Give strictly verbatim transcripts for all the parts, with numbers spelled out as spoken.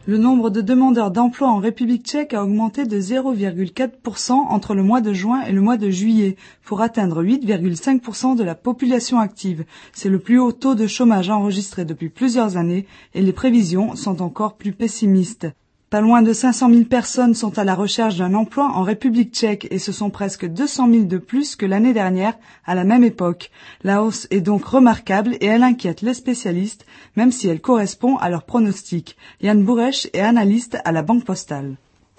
Le nombre de demandeurs d'emploi en République tchèque a augmenté de zéro virgule quatre pour cent entre le mois de juin et le mois de juillet, pour atteindre huit virgule cinq pour cent de la population active. C'est le plus haut taux de chômage enregistré depuis plusieurs années et les prévisions sont encore plus pessimistes. Pas loin de cinq cent mille personnes sont à la recherche d'un emploi en République tchèque et ce sont presque deux cent mille de plus que l'année dernière à la même époque. La hausse est donc remarquable et elle inquiète les spécialistes, même si elle correspond à leurs pronostics. Jan Bureš est analyste à la Banque Postale.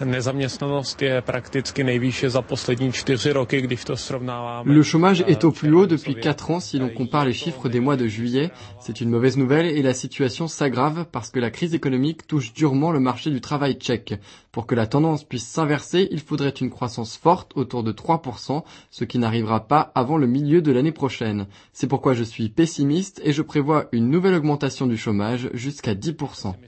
Le chômage est au plus haut depuis quatre ans si l'on compare les chiffres des mois de juillet. C'est une mauvaise nouvelle et la situation s'aggrave parce que la crise économique touche durement le marché du travail tchèque. Pour que la tendance puisse s'inverser, il faudrait une croissance forte autour de trois pour cent, ce qui n'arrivera pas avant le milieu de l'année prochaine. C'est pourquoi je suis pessimiste et je prévois une nouvelle augmentation du chômage jusqu'à dix pour cent.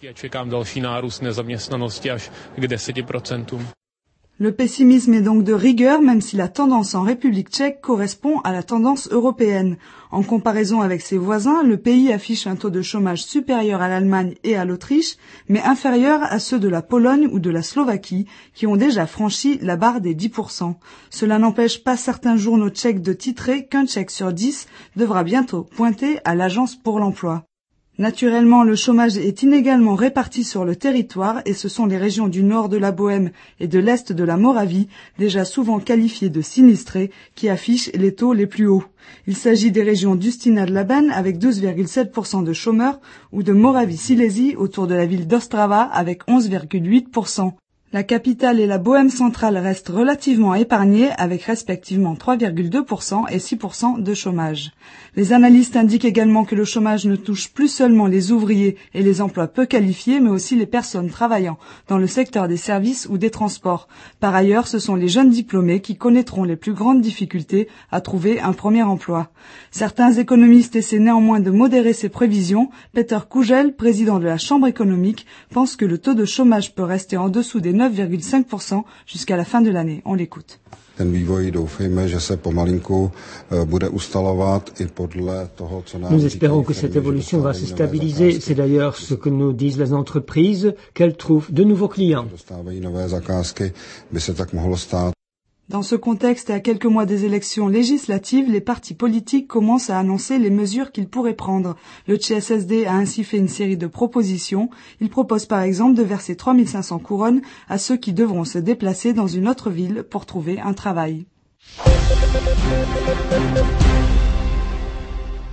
Le pessimisme est donc de rigueur, même si la tendance en République tchèque correspond à la tendance européenne. En comparaison avec ses voisins, le pays affiche un taux de chômage supérieur à l'Allemagne et à l'Autriche, mais inférieur à ceux de la Pologne ou de la Slovaquie, qui ont déjà franchi la barre des dix pour cent. Cela n'empêche pas certains journaux tchèques de titrer qu'un Tchèque sur dix devra bientôt pointer à l'Agence pour l'emploi. Naturellement, le chômage est inégalement réparti sur le territoire et ce sont les régions du nord de la Bohême et de l'est de la Moravie, déjà souvent qualifiées de sinistrées, qui affichent les taux les plus hauts. Il s'agit des régions d'Ustina-Laban avec douze virgule sept pour cent de chômeurs ou de Moravie-Silésie autour de la ville d'Ostrava avec onze virgule huit pour cent. La capitale et la Bohême centrale restent relativement épargnées avec respectivement trois virgule deux pour cent et six pour cent de chômage. Les analystes indiquent également que le chômage ne touche plus seulement les ouvriers et les emplois peu qualifiés, mais aussi les personnes travaillant dans le secteur des services ou des transports. Par ailleurs, ce sont les jeunes diplômés qui connaîtront les plus grandes difficultés à trouver un premier emploi. Certains économistes essaient néanmoins de modérer ces prévisions. Peter Kugel, président de la Chambre économique, pense que le taux de chômage peut rester en dessous des neuf virgule cinq pour cent jusqu'à la fin de l'année. On l'écoute. Nous espérons que cette évolution va se stabiliser. C'est d'ailleurs ce que nous disent les entreprises, qu'elles trouvent de nouveaux clients. Dans ce contexte et à quelques mois des élections législatives, les partis politiques commencent à annoncer les mesures qu'ils pourraient prendre. Le C S S D a ainsi fait une série de propositions. Il propose par exemple de verser trois mille cinq cents couronnes à ceux qui devront se déplacer dans une autre ville pour trouver un travail.